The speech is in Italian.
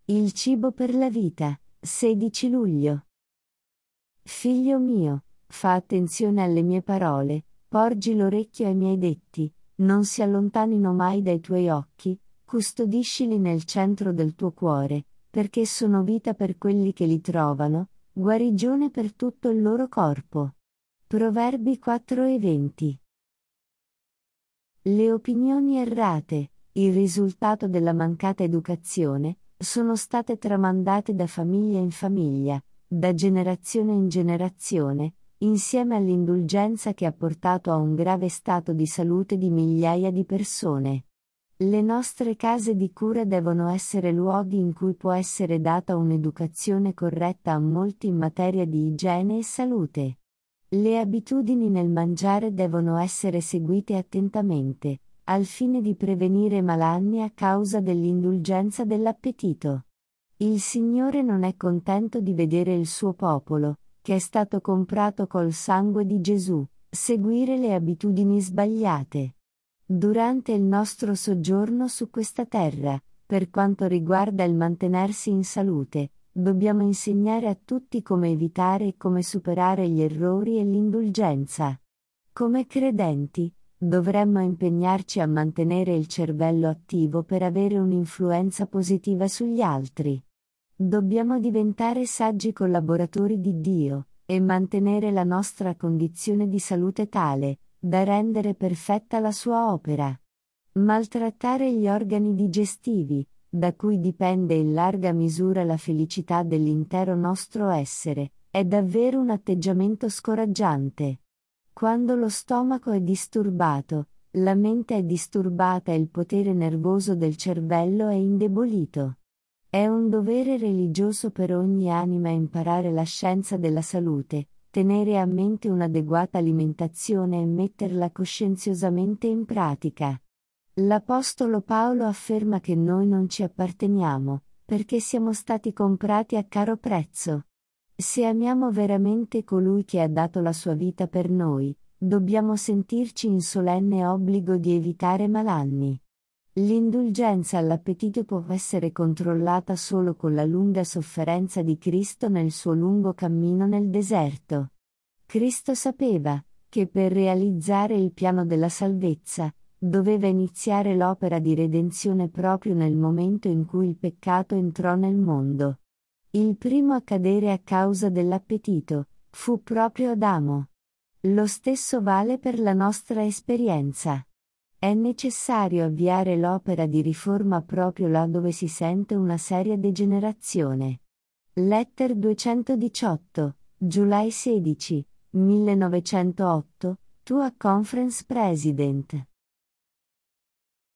Il cibo per la vita, 16 luglio. Figlio mio, fa attenzione alle mie parole, porgi l'orecchio ai miei detti, non si allontanino mai dai tuoi occhi, custodiscili nel centro del tuo cuore, perché sono vita per quelli che li trovano, guarigione per tutto il loro corpo. Proverbi 4:20. Le opinioni errate, il risultato della mancata educazione, sono state tramandate da famiglia in famiglia, da generazione in generazione, insieme all'indulgenza che ha portato a un grave stato di salute di migliaia di persone. Le nostre case di cura devono essere luoghi in cui può essere data un'educazione corretta a molti in materia di igiene e salute. Le abitudini nel mangiare devono essere seguite attentamente, al fine di prevenire malanni a causa dell'indulgenza dell'appetito. Il Signore non è contento di vedere il suo popolo, che è stato comprato col sangue di Gesù, seguire le abitudini sbagliate. Durante il nostro soggiorno su questa terra, per quanto riguarda il mantenersi in salute, dobbiamo insegnare a tutti come evitare e come superare gli errori e l'indulgenza. Come credenti, dovremmo impegnarci a mantenere il cervello attivo per avere un'influenza positiva sugli altri. Dobbiamo diventare saggi collaboratori di Dio, e mantenere la nostra condizione di salute tale, da rendere perfetta la sua opera. Maltrattare gli organi digestivi, da cui dipende in larga misura la felicità dell'intero nostro essere, è davvero un atteggiamento scoraggiante. Quando lo stomaco è disturbato, la mente è disturbata e il potere nervoso del cervello è indebolito. È un dovere religioso per ogni anima imparare la scienza della salute, tenere a mente un'adeguata alimentazione e metterla coscienziosamente in pratica. L'Apostolo Paolo afferma che noi non ci apparteniamo, perché siamo stati comprati a caro prezzo. Se amiamo veramente colui che ha dato la sua vita per noi, dobbiamo sentirci in solenne obbligo di evitare malanni. L'indulgenza all'appetito può essere controllata solo con la lunga sofferenza di Cristo nel suo lungo cammino nel deserto. Cristo sapeva che per realizzare il piano della salvezza, doveva iniziare l'opera di redenzione proprio nel momento in cui il peccato entrò nel mondo. Il primo a cadere a causa dell'appetito fu proprio Adamo. Lo stesso vale per la nostra esperienza. È necessario avviare l'opera di riforma proprio là dove si sente una seria degenerazione. Letter 218, July 16, 1908, to a Conference President.